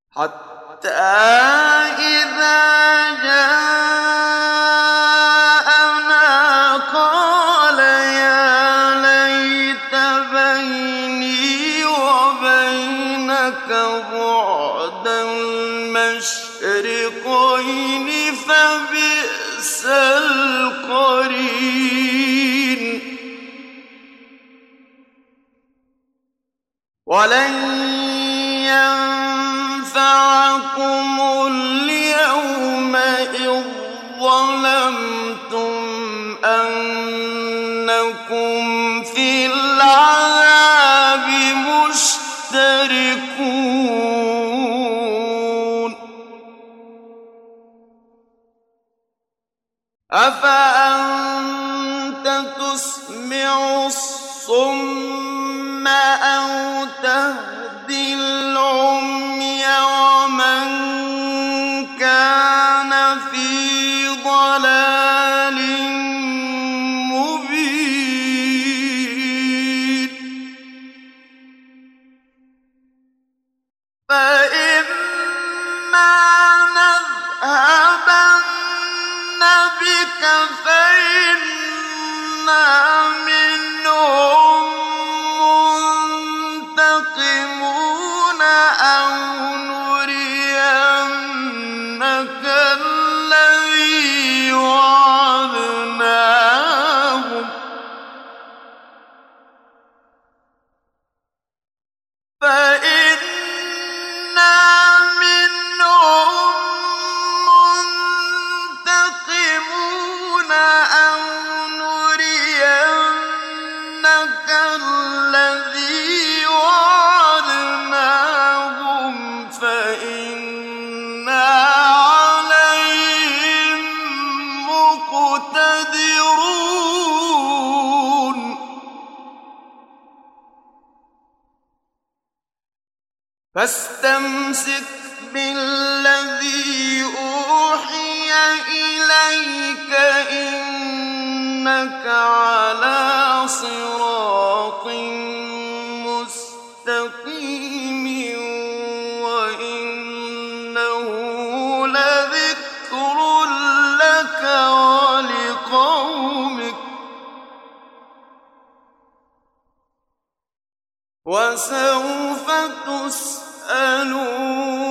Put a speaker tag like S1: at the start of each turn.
S1: حتى إذا جاءنا قال يا ليت بيني وبينك بعد المشرقين فبئس القرين ولن ينفعكم اليوم إذ ظلمتم أنكم في العذاب مشتركون أفأنت تسمع الصم أو تهدي العمي ومن كان في ضلال مبين فإما نذهبن بك فإنا منهم منتقمون أو نرينك الذي وعدناهم فإنا منهم منتقمون أو نرينك الذي وعدناهم فإنا عليهم مقتدرون فاستمسك بالذي أوحي إليك إنك على صراط مستقيم وإنه لذكر لك ولقومك وسوف تسألون